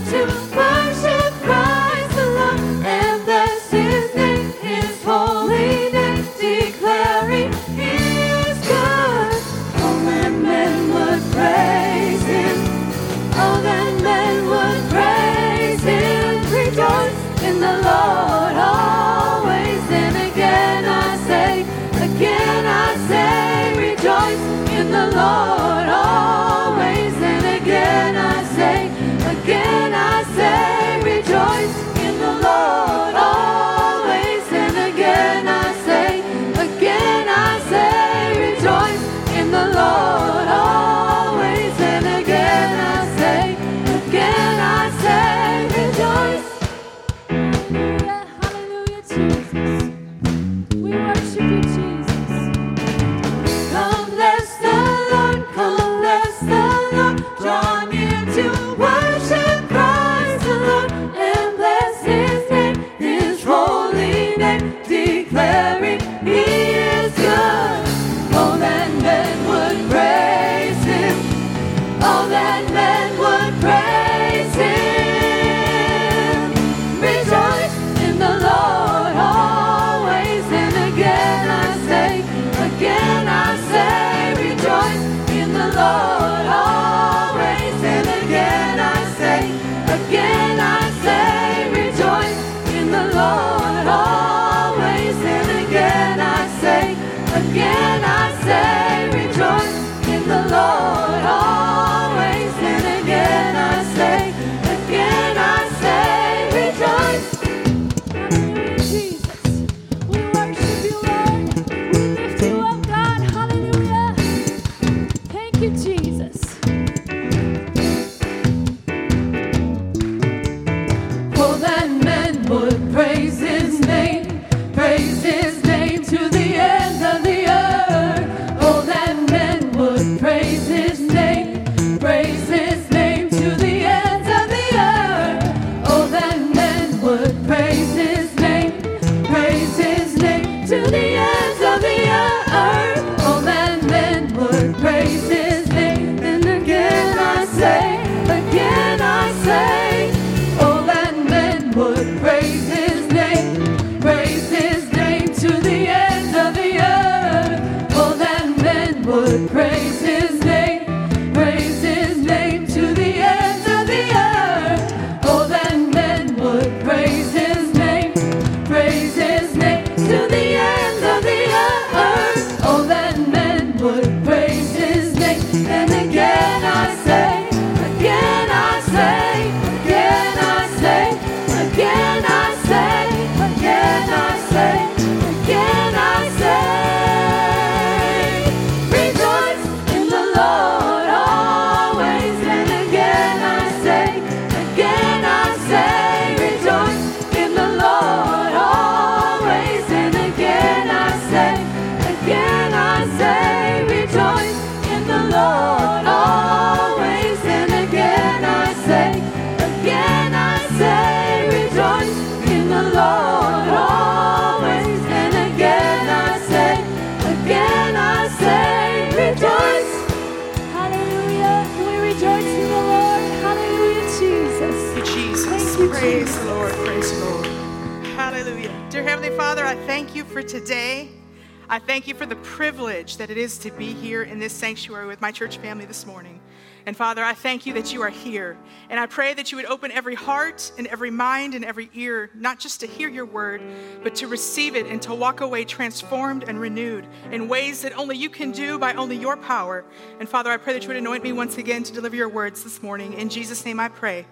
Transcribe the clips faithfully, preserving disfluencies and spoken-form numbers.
Praise the Lord, praise the Lord. Hallelujah. Dear Heavenly Father, I thank you for today. I thank you for the privilege that it is to be here in this sanctuary with my church family this morning. And Father, I thank you that you are here. And I pray that you would open every heart and every mind and every ear, not just to hear your word, but to receive it and to walk away transformed and renewed in ways that only you can do by only your power. And Father, I pray that you would anoint me once again to deliver your words this morning. In Jesus' name I pray.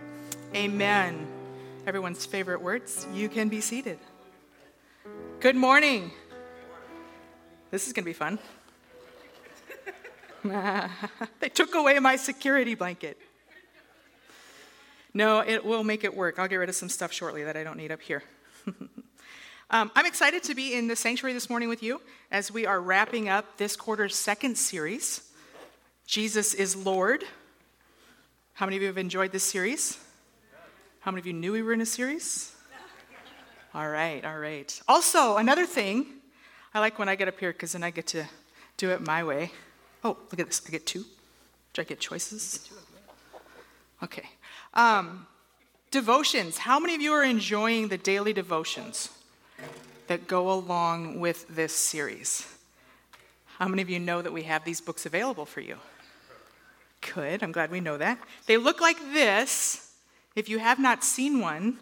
Amen. Everyone's favorite words. You can be seated. Good morning. This is going to be fun. They took away my security blanket. No, it will make it work. I'll get rid of some stuff shortly that I don't need up here. um, I'm excited to be in the sanctuary this morning with you as we are wrapping up this quarter's second series, Jesus is Lord. How many of you have enjoyed this series? How many of you knew we were in a series? All right, all right. Also, another thing, I like when I get up here because then I get to do it my way. Oh, look at this. I get two. Do I get choices? Okay. Um, Devotions. How many of you are enjoying the daily devotions that go along with this series? How many of you know that we have these books available for you? Good. I'm glad we know that. They look like this. If you have not seen one,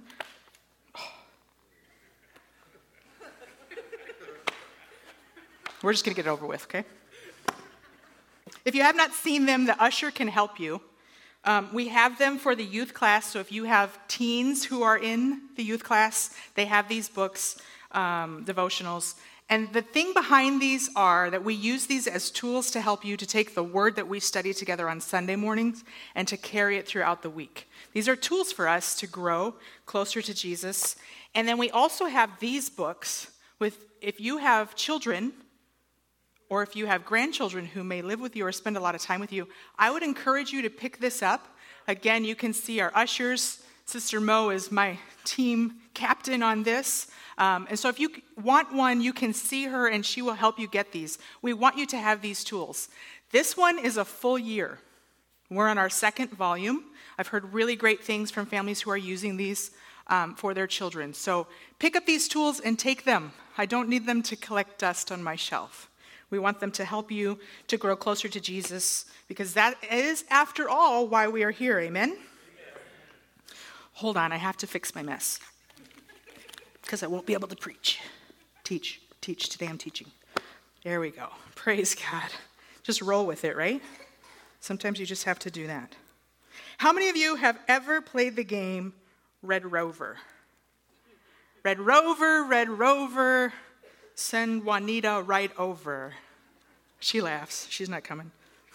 we're just going to get it over with, okay? If you have not seen them, the usher can help you. Um, we have them for the youth class, so if you have teens who are in the youth class, they have these books, um, devotionals. And the thing behind these are that we use these as tools to help you to take the word that we study together on Sunday mornings and to carry it throughout the week. These are tools for us to grow closer to Jesus. And then we also have these books with, if you have children, or if you have grandchildren who may live with you or spend a lot of time with you, I would encourage you to pick this up. Again, you can see our ushers. Sister Mo is my team captain on this. Um, and so if you want one, you can see her and she will help you get these. We want you to have these tools. This one is a full year. We're on our second volume. I've heard really great things from families who are using these um, for their children. So pick up these tools and take them. I don't need them to collect dust on my shelf. We want them to help you to grow closer to Jesus because that is, after all, why we are here. Amen? Amen. Hold on, I have to fix my mess because I won't be able to preach. Teach, teach. Today I'm teaching. There we go. Praise God. Just roll with it, right? Sometimes you just have to do that. How many of you have ever played the game Red Rover? Red Rover, Red Rover. Send Juanita right over. She laughs. She's not coming.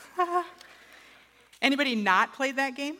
Anybody not played that game?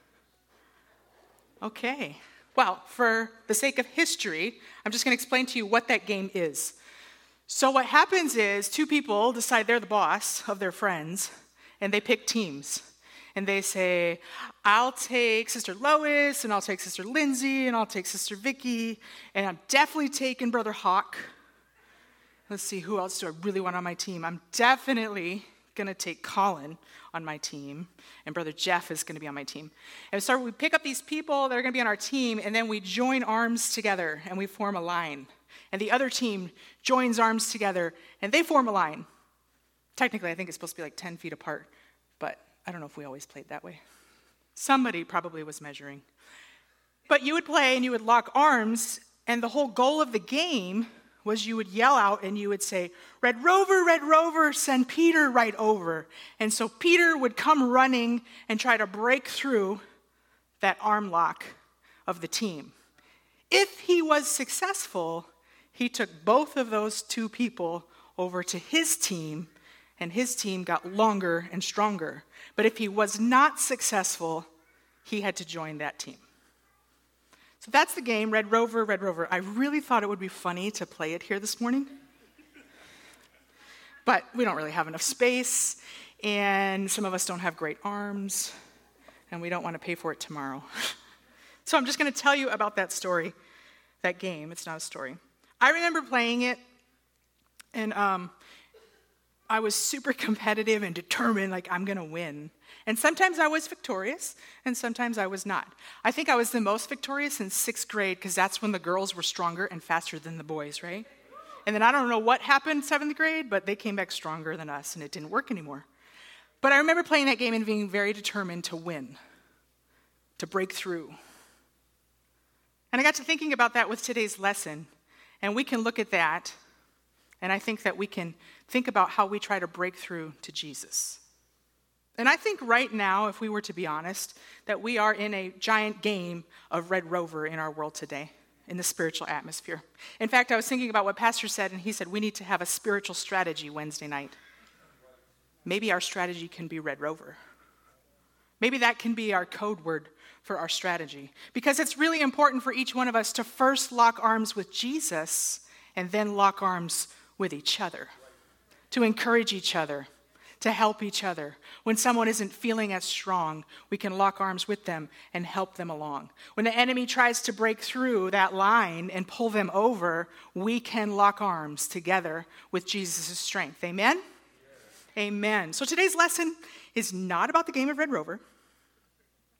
Okay. Well, for the sake of history, I'm just going to explain to you what that game is. So what happens is two people decide they're the boss of their friends, and they pick teams. And they say, I'll take Sister Lois, and I'll take Sister Lindsay, and I'll take Sister Vicky, and I'm definitely taking Brother Hawk. Let's see, who else do I really want on my team? I'm definitely going to take Colin on my team, and Brother Jeff is going to be on my team. And so we pick up these people that are going to be on our team, and then we join arms together, and we form a line. And the other team joins arms together, and they form a line. Technically, I think it's supposed to be like ten feet apart, but I don't know if we always played that way. Somebody probably was measuring. But you would play, and you would lock arms, and the whole goal of the game was you would yell out and you would say, Red Rover, Red Rover, send Peter right over. And so Peter would come running and try to break through that arm lock of the team. If he was successful, he took both of those two people over to his team, and his team got longer and stronger. But if he was not successful, he had to join that team. So that's the game, Red Rover, Red Rover. I really thought it would be funny to play it here this morning. But we don't really have enough space, and some of us don't have great arms, and we don't want to pay for it tomorrow. So I'm just going to tell you about that story, that game. It's not a story. I remember playing it, and um, I was super competitive and determined, like I'm going to win. And sometimes I was victorious, and sometimes I was not. I think I was the most victorious in sixth grade because that's when the girls were stronger and faster than the boys, right? And then I don't know what happened seventh grade, but they came back stronger than us, and it didn't work anymore. But I remember playing that game and being very determined to win, to break through. And I got to thinking about that with today's lesson, and we can look at that, and I think that we can think about how we try to break through to Jesus. And I think right now, if we were to be honest, that we are in a giant game of Red Rover in our world today, in the spiritual atmosphere. In fact, I was thinking about what Pastor said, and he said we need to have a spiritual strategy Wednesday night. Maybe our strategy can be Red Rover. Maybe that can be our code word for our strategy. Because it's really important for each one of us to first lock arms with Jesus and then lock arms with each other, to encourage each other, to help each other. When someone isn't feeling as strong, we can lock arms with them and help them along. When the enemy tries to break through that line and pull them over, we can lock arms together with Jesus' strength. Amen? Yes. Amen. So today's lesson is not about the game of Red Rover,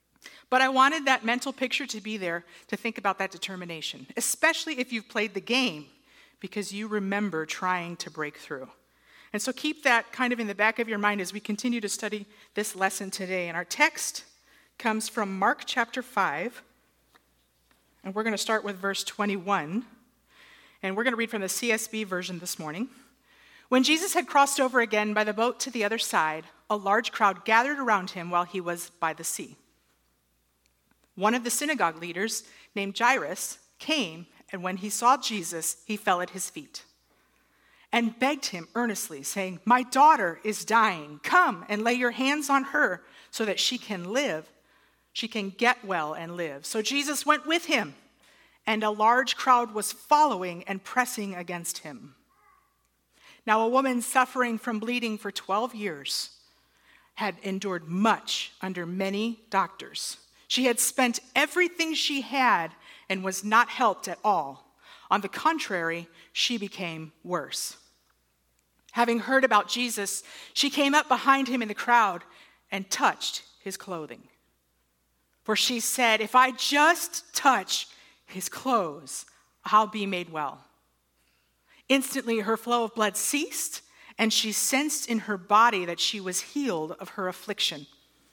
But I wanted that mental picture to be there to think about that determination, especially if you've played the game, because you remember trying to break through. And so keep that kind of in the back of your mind as we continue to study this lesson today. And our text comes from Mark chapter five, and we're going to start with verse twenty-one. And we're going to read from the C S B version this morning. When Jesus had crossed over again by the boat to the other side, a large crowd gathered around him while he was by the sea. One of the synagogue leaders, named Jairus, came, and when he saw Jesus, he fell at his feet and begged him earnestly, saying, "My daughter is dying. Come and lay your hands on her so that she can live. She can get well and live." So Jesus went with him, and a large crowd was following and pressing against him. Now a woman suffering from bleeding for twelve years had endured much under many doctors. She had spent everything she had and was not helped at all. On the contrary, she became worse. Having heard about Jesus, she came up behind him in the crowd and touched his clothing. For she said, "If I just touch his clothes, I'll be made well." Instantly, her flow of blood ceased, and she sensed in her body that she was healed of her affliction.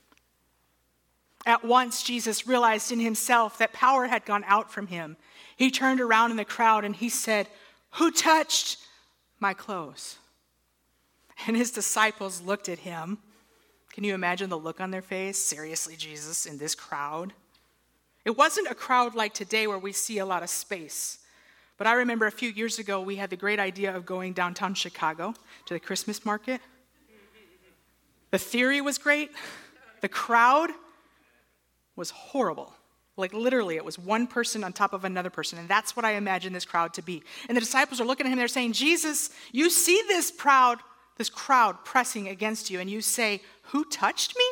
At once, Jesus realized in himself that power had gone out from him. He turned around in the crowd and he said, "Who touched my clothes?" And his disciples looked at him. Can you imagine the look on their face? Seriously, Jesus, in this crowd? It wasn't a crowd like today where we see a lot of space. But I remember a few years ago, we had the great idea of going downtown Chicago to the Christmas market. The theory was great. The crowd was horrible. Like literally, it was one person on top of another person. And that's what I imagine this crowd to be. And the disciples are looking at him, they're saying, "Jesus, you see this crowd, this crowd pressing against you, and you say, 'Who touched me?'"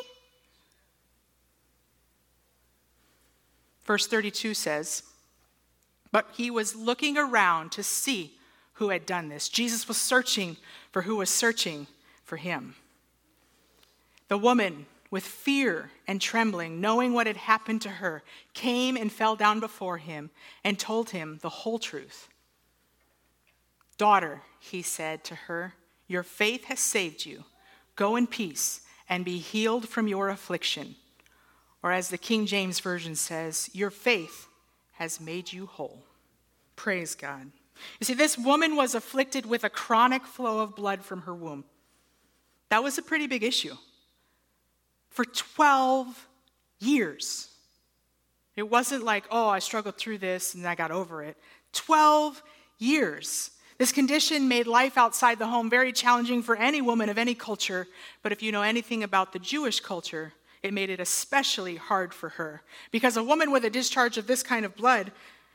Verse thirty-two says, "But he was looking around to see who had done this." Jesus was searching for who was searching for him. The woman, with fear and trembling, knowing what had happened to her, came and fell down before him and told him the whole truth. "Daughter," he said to her, "your faith has saved you. Go in peace and be healed from your affliction." Or as the King James Version says, "Your faith has made you whole." Praise God. You see, this woman was afflicted with a chronic flow of blood from her womb. That was a pretty big issue. For twelve years. It wasn't like, oh, I struggled through this and I got over it. twelve years. This condition made life outside the home very challenging for any woman of any culture. But if you know anything about the Jewish culture, it made it especially hard for her. Because a woman with a discharge of this kind of blood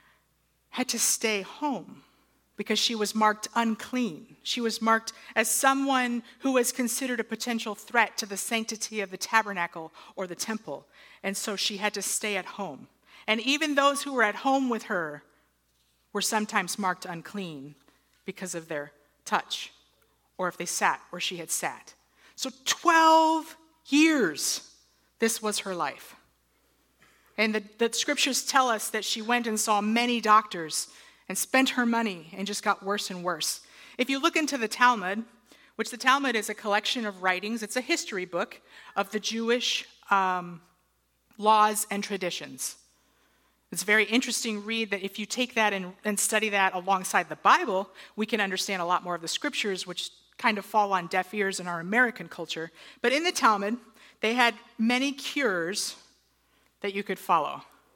had to stay home because she was marked unclean. She was marked as someone who was considered a potential threat to the sanctity of the tabernacle or the temple. And so she had to stay at home. And even those who were at home with her were sometimes marked unclean because of their touch or if they sat where she had sat. So twelve years, this was her life. And the, the scriptures tell us that she went and saw many doctors and spent her money and just got worse and worse. If you look into the Talmud, which the Talmud is a collection of writings, it's a history book of the Jewish um, laws and traditions. It's a very interesting read that if you take that and, and study that alongside the Bible, we can understand a lot more of the scriptures, which kind of fall on deaf ears in our American culture. But in the Talmud, they had many cures that you could follow.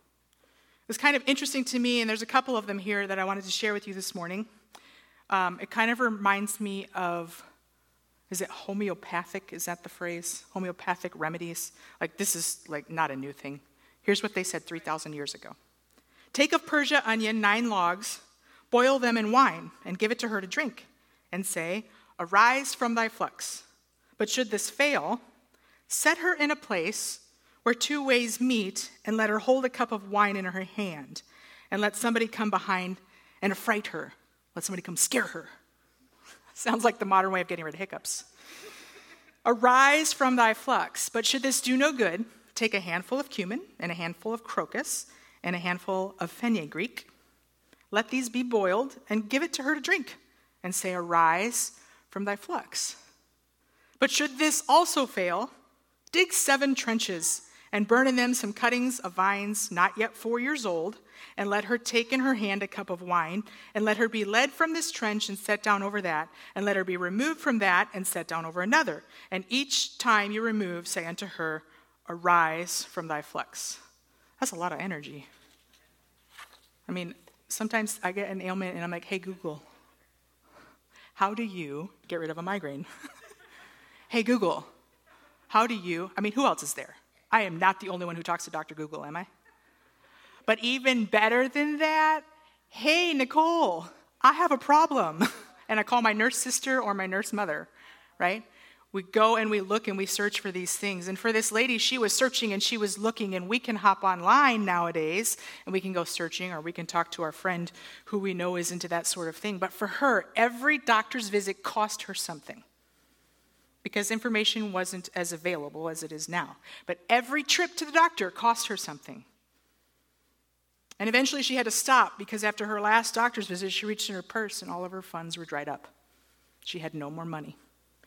It was kind of interesting to me, and there's a couple of them here that I wanted to share with you this morning. Um, it kind of reminds me of, is it homeopathic? Is that the phrase? Homeopathic remedies? Like this is like not a new thing. Here's what they said three thousand years ago. Take of Persia onion, nine logs, boil them in wine, and give it to her to drink, and say, arise from thy flux. But should this fail, set her in a place where two ways meet, and let her hold a cup of wine in her hand, and let somebody come behind and affright her. Let somebody come scare her. Sounds like the modern way of getting rid of hiccups. Arise from thy flux, but should this do no good, take a handful of cumin and a handful of crocus and a handful of fenugreek. Let these be boiled and give it to her to drink and say, arise from thy flux. But should this also fail, dig seven trenches and burn in them some cuttings of vines not yet four years old, and let her take in her hand a cup of wine, and let her be led from this trench and set down over that, and let her be removed from that and set down over another. And each time you remove, say unto her, arise from thy flux. That's a lot of energy. I mean, sometimes I get an ailment and I'm like, hey, Google, how do you get rid of a migraine? Hey, Google, how do you, I mean, who else is there? I am not the only one who talks to Doctor Google, am I? But even better than that, hey, Nicole, I have a problem. And I call my nurse sister or my nurse mother, right? We go and we look and we search for these things. And for this lady, she was searching and she was looking, and we can hop online nowadays and we can go searching, or we can talk to our friend who we know is into that sort of thing. But for her, every doctor's visit cost her something, because information wasn't as available as it is now. But every trip to the doctor cost her something. And eventually she had to stop, because after her last doctor's visit, she reached in her purse and all of her funds were dried up. She had no more money.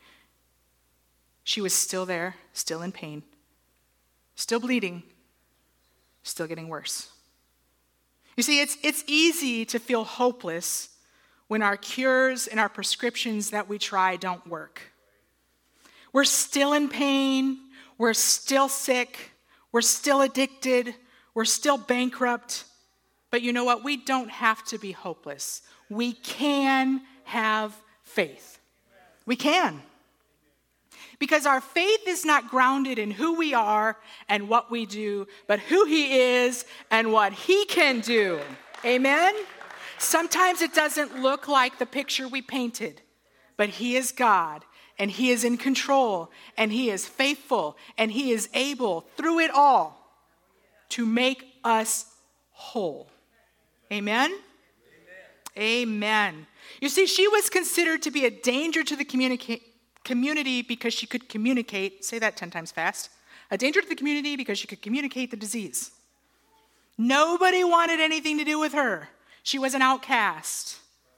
She was still there, still in pain, still bleeding, still getting worse. You see, it's, it's easy to feel hopeless when our cures and our prescriptions that we try don't work. We're still in pain, we're still sick, we're still addicted, we're still bankrupt. But you know what? We don't have to be hopeless. We can have faith. We can. Because our faith is not grounded in who we are and what we do, but who he is and what he can do. Amen? Sometimes it doesn't look like the picture we painted, but he is God, and he is in control, and he is faithful, and he is able, through it all, to make us whole. Amen? Amen? Amen. You see, she was considered to be a danger to the communica- community because she could communicate, say that ten times fast, a danger to the community because she could communicate the disease. Nobody wanted anything to do with her. She was an outcast.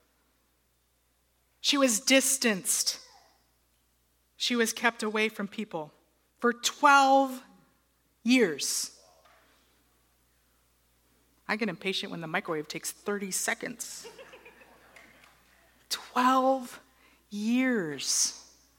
She was distanced. She was kept away from people for twelve years. I get impatient when the microwave takes thirty seconds. twelve years.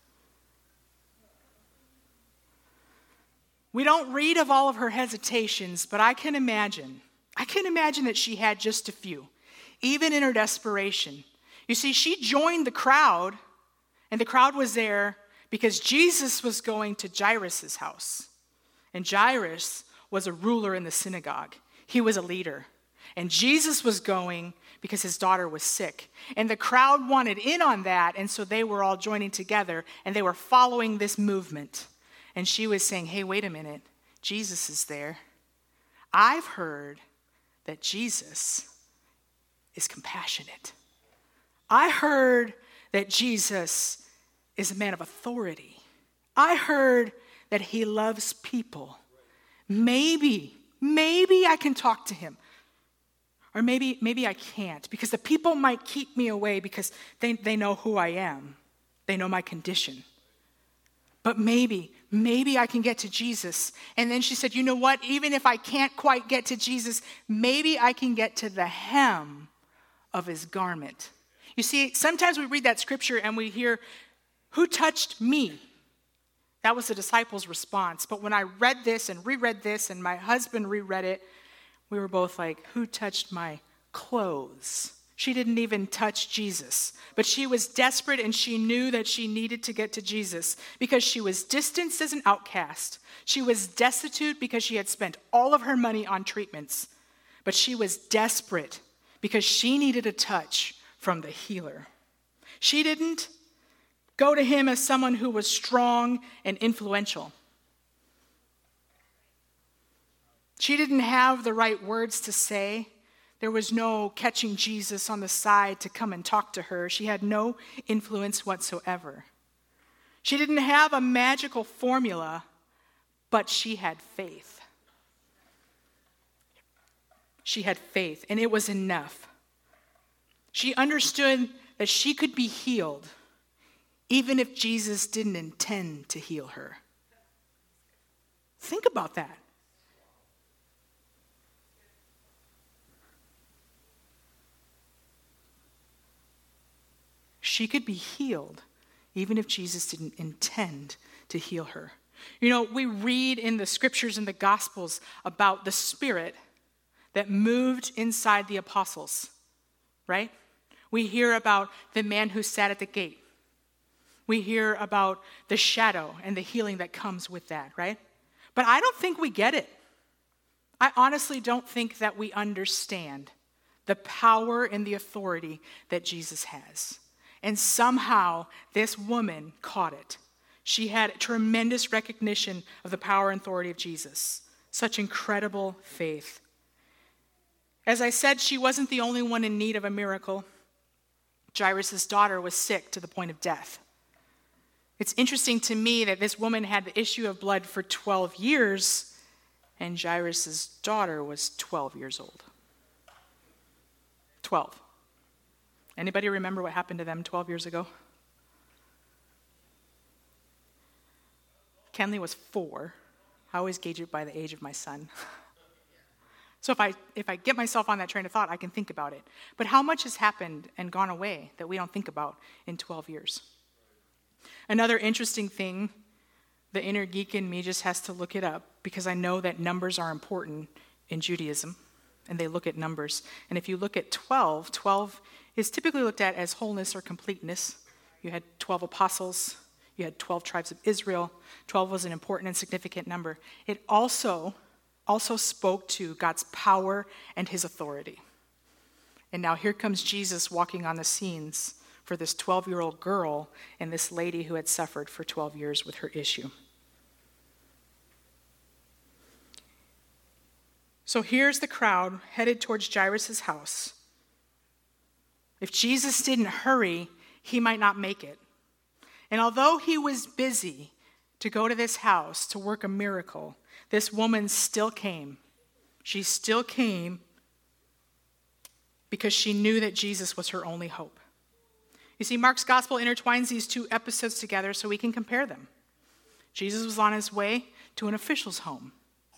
We don't read of all of her hesitations, but I can imagine. I can imagine that she had just a few, even in her desperation. You see, she joined the crowd, and the crowd was there because Jesus was going to Jairus' house. And Jairus was a ruler in the synagogue. He was a leader. And Jesus was going because his daughter was sick. And the crowd wanted in on that, and so they were all joining together, and they were following this movement. And she was saying, hey, wait a minute. Jesus is there. I've heard that Jesus is compassionate. I heard that Jesus is a man of authority. I heard that he loves people. Maybe, maybe I can talk to him. Or maybe, maybe I can't, because the people might keep me away because they, they know who I am. They know my condition. But maybe, maybe I can get to Jesus. And then she said, you know what? Even if I can't quite get to Jesus, maybe I can get to the hem of his garment. You see, sometimes we read that scripture and we hear, who touched me? That was the disciples' response. But when I read this and reread this and my husband reread it, we were both like, who touched my clothes? She didn't even touch Jesus. But she was desperate, and she knew that she needed to get to Jesus because she was distanced as an outcast. She was destitute because she had spent all of her money on treatments. But she was desperate because she needed a touch from the healer. She didn't go to him as someone who was strong and influential. She didn't have the right words to say. There was no catching Jesus on the side to come and talk to her. She had no influence whatsoever. She didn't have a magical formula, but she had faith. She had faith, and it was enough. She understood that she could be healed even if Jesus didn't intend to heal her. Think about that. She could be healed even if Jesus didn't intend to heal her. You know, we read in the scriptures and the gospels about the Spirit that moved inside the apostles, right? We hear about the man who sat at the gate. We hear about the shadow and the healing that comes with that, right? But I don't think we get it. I honestly don't think that we understand the power and the authority that Jesus has. And somehow this woman caught it. She had tremendous recognition of the power and authority of Jesus. Such incredible faith. As I said, she wasn't the only one in need of a miracle. Jairus' daughter was sick to the point of death. It's interesting to me that this woman had the issue of blood for twelve years, and Jairus' daughter was twelve years old. twelve. Anybody remember what happened to them twelve years ago? Kenley was four. I always gauge it by the age of my son. So if I if I get myself on that train of thought, I can think about it. But how much has happened and gone away that we don't think about in twelve years? Another interesting thing, the inner geek in me just has to look it up because I know that numbers are important in Judaism, and they look at numbers. And if you look at twelve, twelve is typically looked at as wholeness or completeness. You had twelve apostles, you had twelve tribes of Israel. twelve was an important and significant number. It also, also spoke to God's power and his authority. And now here comes Jesus walking on the scenes for this twelve-year-old girl and this lady who had suffered for twelve years with her issue. So here's the crowd headed towards Jairus' house. If Jesus didn't hurry, he might not make it. And although he was busy to go to this house to work a miracle, this woman still came. She still came because she knew that Jesus was her only hope. You see, Mark's gospel intertwines these two episodes together so we can compare them. Jesus was on his way to an official's home.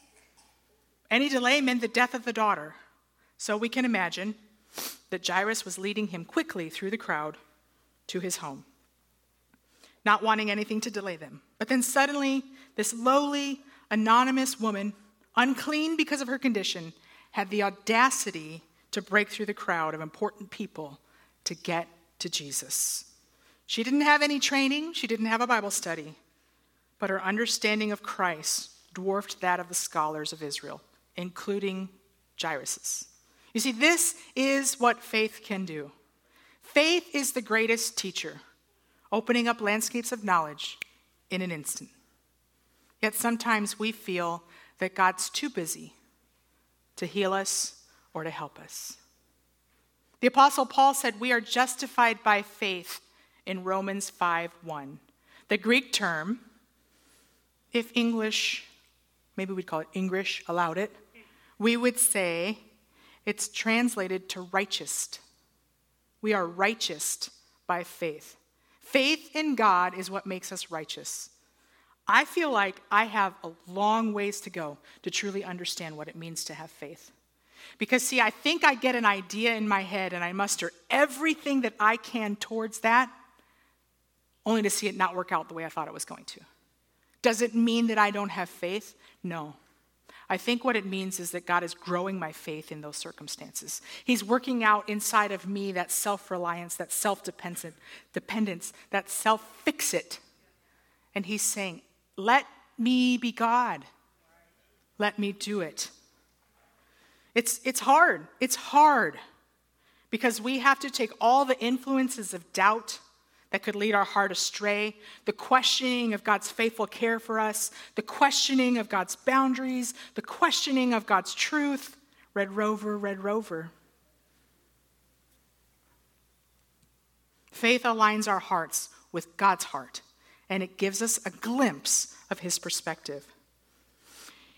Any delay meant the death of the daughter. So we can imagine that Jairus was leading him quickly through the crowd to his home, not wanting anything to delay them. But then suddenly, this lowly, anonymous woman, unclean because of her condition, had the audacity to break through the crowd of important people to get to Jesus. She didn't have any training. She didn't have a Bible study. But her understanding of Christ dwarfed that of the scholars of Israel, including Jairus'. You see, this is what faith can do. Faith is the greatest teacher, opening up landscapes of knowledge in an instant. Yet sometimes we feel that God's too busy to heal us or to help us. The Apostle Paul said we are justified by faith in Romans five one. The Greek term, if English, maybe we'd call it English, allowed it, we would say it's translated to righteous. We are righteous by faith. Faith in God is what makes us righteous. I feel like I have a long ways to go to truly understand what it means to have faith. Because, see, I think I get an idea in my head and I muster everything that I can towards that, only to see it not work out the way I thought it was going to. Does it mean that I don't have faith? No. I think what it means is that God is growing my faith in those circumstances. He's working out inside of me that self-reliance, that self-dependence, that self-fix-it. And he's saying, let me be God. Let me do it. It's, it's hard. It's hard because we have to take all the influences of doubt that could lead our heart astray, the questioning of God's faithful care for us, the questioning of God's boundaries, the questioning of God's truth. Red Rover, Red Rover. Faith aligns our hearts with God's heart, and it gives us a glimpse of his perspective.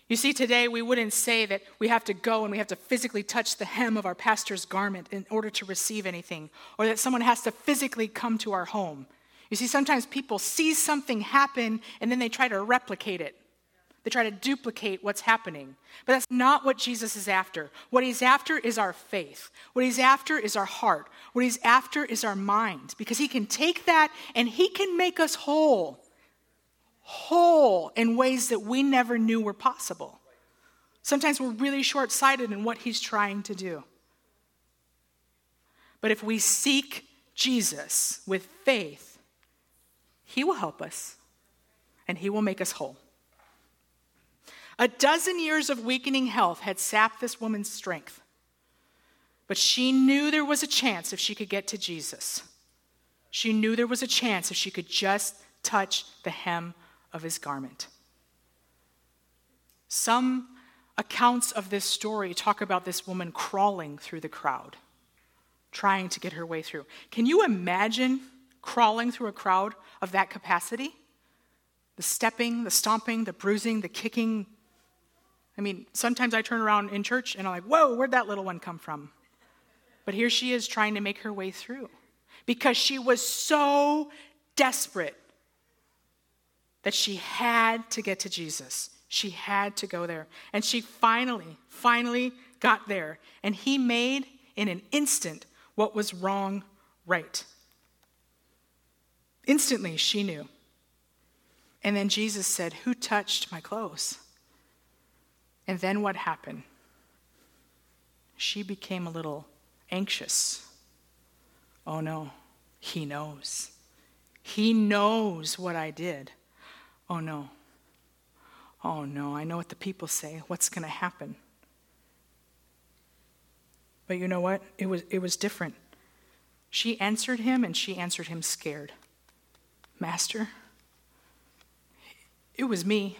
You see, today we wouldn't say that we have to go and we have to physically touch the hem of our pastor's garment in order to receive anything, or that someone has to physically come to our home. You see, sometimes people see something happen and then they try to replicate it. They try to duplicate what's happening. But that's not what Jesus is after. What he's after is our faith. What he's after is our heart. What he's after is our mind, because he can take that and he can make us whole. Whole in ways that we never knew were possible. Sometimes we're really short-sighted in what he's trying to do. But if we seek Jesus with faith, he will help us and he will make us whole. A dozen years of weakening health had sapped this woman's strength, but she knew there was a chance if she could get to Jesus. She knew there was a chance if she could just touch the hem of his garment. Some accounts of this story talk about this woman crawling through the crowd, trying to get her way through. Can you imagine crawling through a crowd of that capacity? The stepping, the stomping, the bruising, the kicking. I mean, sometimes I turn around in church and I'm like, whoa, where'd that little one come from? But here she is trying to make her way through because she was so desperate that she had to get to Jesus. She had to go there. And she finally, finally got there. And he made in an instant what was wrong right. Instantly, she knew. And then Jesus said, "Who touched my clothes?" And then what happened? She became a little anxious. Oh no, he knows. He knows what I did. Oh no. Oh no, I know what the people say. What's going to happen? But you know what? It was it was different. She answered him, and she answered him scared. "Master, it was me.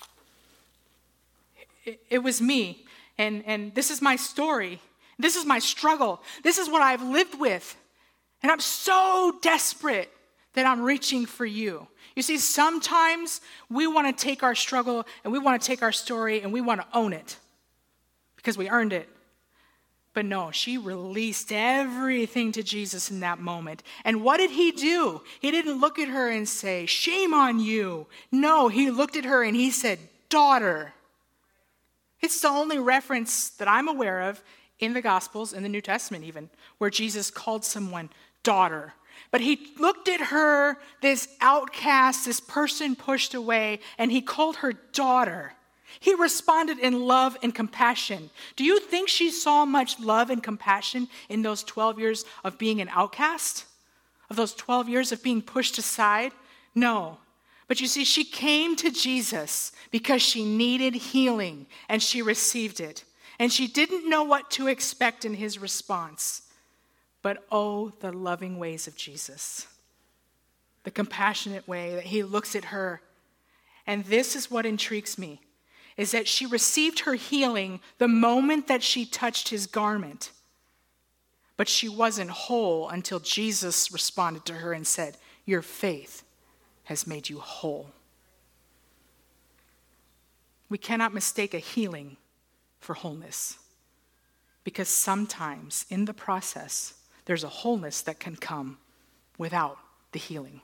It, it was me. And, and this is my story. This is my struggle. This is what I've lived with. And I'm so desperate that I'm reaching for you." You see, sometimes we want to take our struggle and we want to take our story and we want to own it because we earned it. But no, she released everything to Jesus in that moment. And what did he do? He didn't look at her and say, "Shame on you." No, he looked at her and he said, "Daughter." It's the only reference that I'm aware of in the Gospels, in the New Testament even, where Jesus called someone daughter. But he looked at her, this outcast, this person pushed away, and he called her daughter. He responded in love and compassion. Do you think she saw much love and compassion in those twelve years of being an outcast? Of those twelve years of being pushed aside? No. But you see, she came to Jesus because she needed healing, and she received it. And she didn't know what to expect in his response. But oh, the loving ways of Jesus. The compassionate way that he looks at her. And this is what intrigues me, is that she received her healing the moment that she touched his garment. But she wasn't whole until Jesus responded to her and said, "Your faith has made you whole." We cannot mistake a healing for wholeness, because sometimes in the process, there's a wholeness that can come without the healing.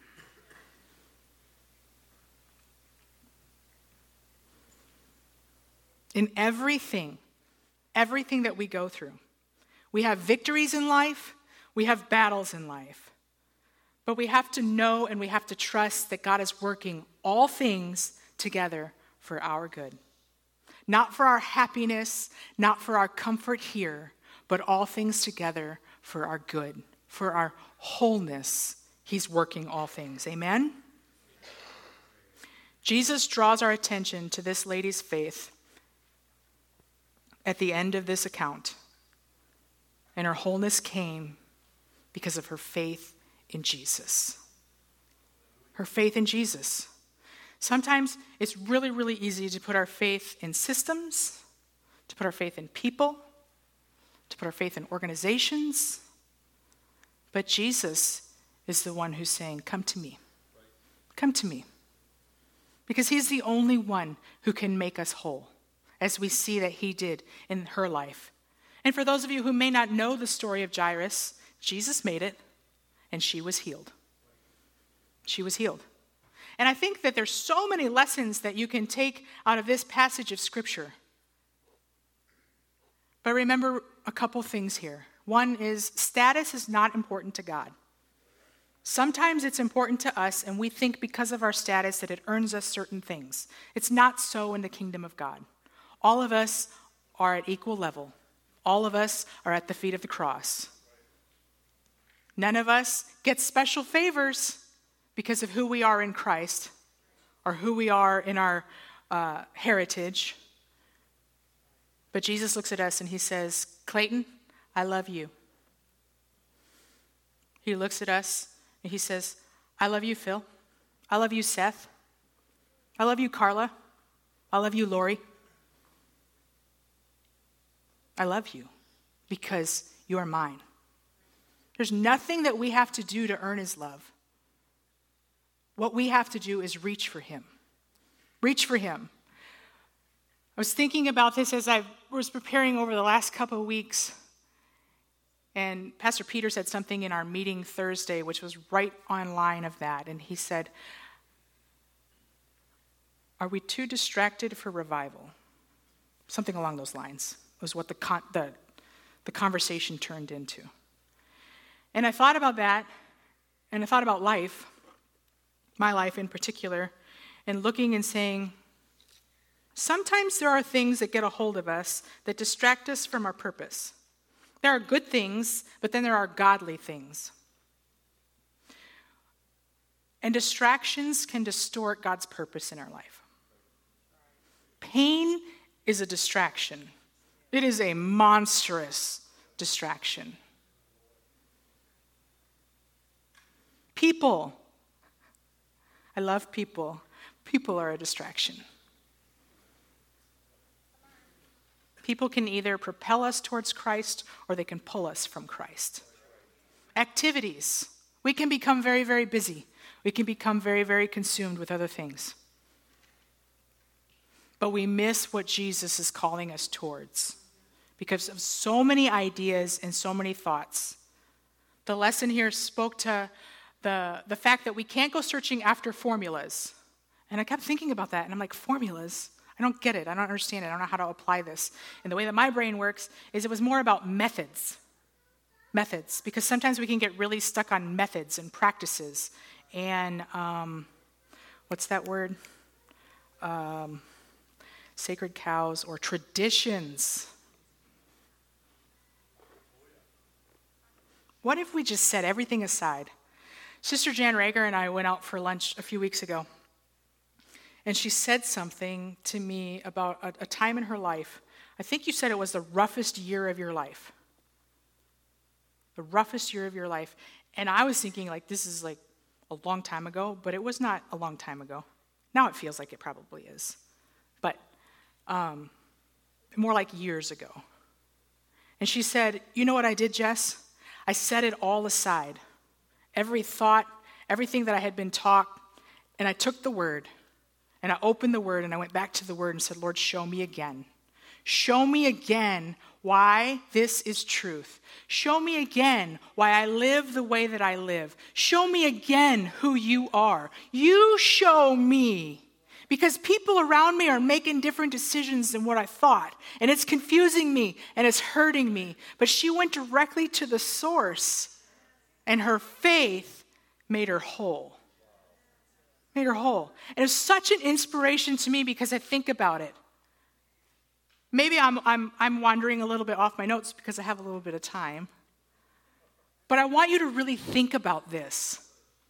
In everything, everything that we go through, we have victories in life, we have battles in life. But we have to know and we have to trust that God is working all things together for our good. Not for our happiness, not for our comfort here, but all things together for our good, for our wholeness. He's working all things. Amen? Jesus draws our attention to this lady's faith at the end of this account. And her wholeness came because of her faith in Jesus. Her faith in Jesus. Sometimes it's really, really easy to put our faith in systems, to put our faith in people, to put our faith in organizations. But Jesus is the one who's saying, "Come to me. Come to me." Because he's the only one who can make us whole. as we see that he did in her life. And for those of you who may not know the story of Jairus, Jesus made it, and she was healed. She was healed. And I think that there's so many lessons that you can take out of this passage of Scripture. But remember a couple things here. One is status is not important to God. Sometimes it's important to us, and we think because of our status that it earns us certain things. It's not so in the kingdom of God. All of us are at equal level. All of us are at the feet of the cross. None of us get special favors because of who we are in Christ or who we are in our uh, heritage. But Jesus looks at us and he says, Clayton, I love you. He looks at us and he says, I love you, Phil. I love you, Seth. I love you, Carla. I love you, Lori. I love you because you are mine. There's nothing that we have to do to earn his love. What we have to do is reach for him. Reach for him. I was thinking about this as I was preparing over the last couple of weeks. And Pastor Peter said something in our meeting Thursday, which was right on line of that. And he said, are we too distracted for revival? Something along those lines was what the, con- the, the conversation turned into. And I thought about that, and I thought about life, my life in particular, and looking and saying, sometimes there are things that get a hold of us that distract us from our purpose. There are good things, but then there are godly things. And distractions can distort God's purpose in our life. Pain is a distraction. It is a monstrous distraction. People. I love people. People are a distraction. People can either propel us towards Christ or they can pull us from Christ. Activities. We can become very, very busy. We can become very, very consumed with other things. But we miss what Jesus is calling us towards because of so many ideas and so many thoughts. The lesson here spoke to the, the fact that we can't go searching after formulas. And I kept thinking about that, and I'm like, formulas? I don't get it. I don't understand it. I don't know how to apply this. And the way that my brain works is it was more about methods. Methods. Because sometimes we can get really stuck on methods and practices. And um, what's that word? Um, sacred cows or traditions. What if we just set everything aside? Sister Jan Rager and I went out for lunch a few weeks ago. And she said something to me about a, a time in her life. I think you said it was the roughest year of your life. The roughest year of your life. And I was thinking, like, this is like a long time ago, but it was not a long time ago. Now it feels like it probably is. But um, more like years ago. And she said, you know what I did, Jess? I set it all aside. Every thought, everything that I had been taught, and I took the word. And I opened the word and I went back to the word and said, Lord, show me again. Show me again why this is truth. Show me again why I live the way that I live. Show me again who you are. You show me. Because people around me are making different decisions than what I thought. And it's confusing me and it's hurting me. But she went directly to the source and her faith made her whole. Made her whole. And it's such an inspiration to me because I think about it. Maybe I'm, I'm, I'm wandering a little bit off my notes because I have a little bit of time. But I want you to really think about this.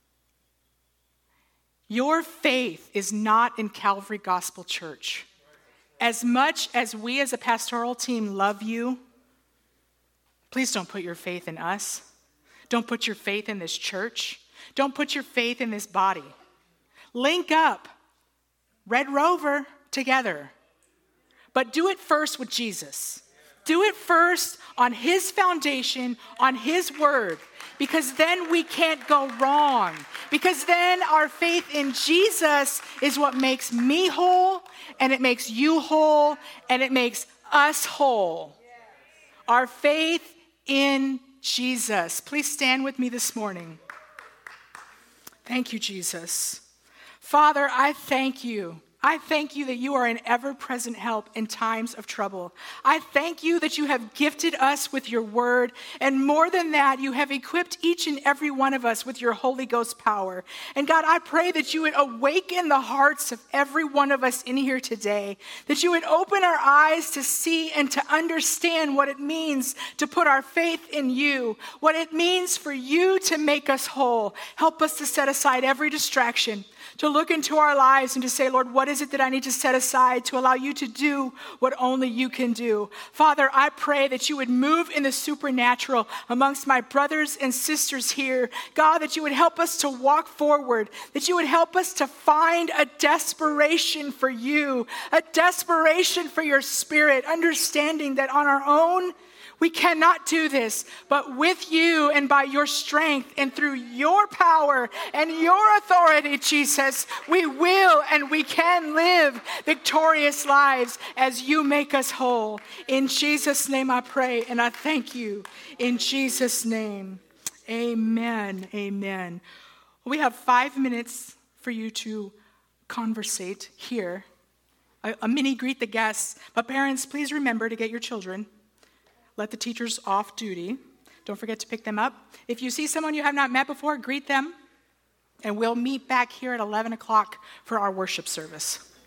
Your faith is not in Calvary Gospel Church. As much as we as a pastoral team love you, please don't put your faith in us. Don't put your faith in this church. Don't put your faith in this body. Link up, Red Rover, together. But do it first with Jesus. do it first on his foundation, on his word, because then we can't go wrong. Because then our faith in Jesus is what makes me whole, and it makes you whole, and it makes us whole. Our faith in Jesus. Please stand with me this morning. Thank you, Jesus. Father, I thank you. I thank you that you are an ever-present help in times of trouble. I thank you that you have gifted us with your word, and more than that, you have equipped each and every one of us with your Holy Ghost power. And God, I pray that you would awaken the hearts of every one of us in here today, that you would open our eyes to see and to understand what it means to put our faith in you, what it means for you to make us whole. Help us to set aside every distraction, to look into our lives and to say, Lord, what is it that I need to set aside to allow you to do what only you can do? Father, I pray that you would move in the supernatural amongst my brothers and sisters here. God, that you would help us to walk forward, that you would help us to find a desperation for you, a desperation for your spirit, understanding that on our own, we cannot do this, but with you and by your strength and through your power and your authority, Jesus, we will and we can live victorious lives as you make us whole. In Jesus' name I pray and I thank you. In Jesus' name, amen, amen. We have five minutes for you to conversate here, a, a mini greet the guests. But parents, please remember to get your children. Let the teachers off duty. Don't forget to pick them up. If you see someone you have not met before, greet them. And we'll meet back here at eleven o'clock for our worship service.